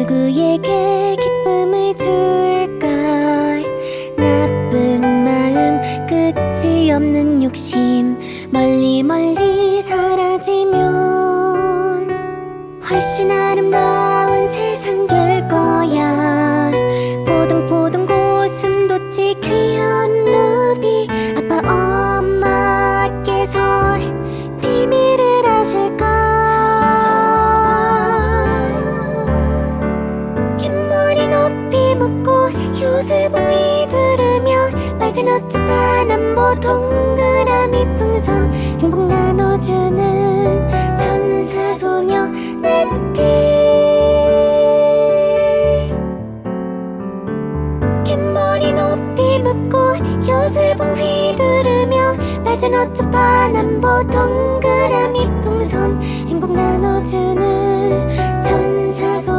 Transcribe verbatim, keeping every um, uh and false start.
누구에게 기쁨을 줄까? 나쁜 마음, 끝이 없는 욕심, 멀리 멀리 사라지면 훨씬 아름다운 세상 될 거야. 포동포동 고슴도치 귀여운 루비, 아빠 엄마께서 비밀을 아실까? 흰머리 높이 묶고 요술봉이 들으며 맞은 어떡한 안보 동그라미 풍선, 행복 나눠주는 천사 소녀 네티. 흰머리 높이 묶고 요술봉 휘두르며 맞은 어떡한 안보 동그라미 풍선, 행복 나눠주는 천사 소녀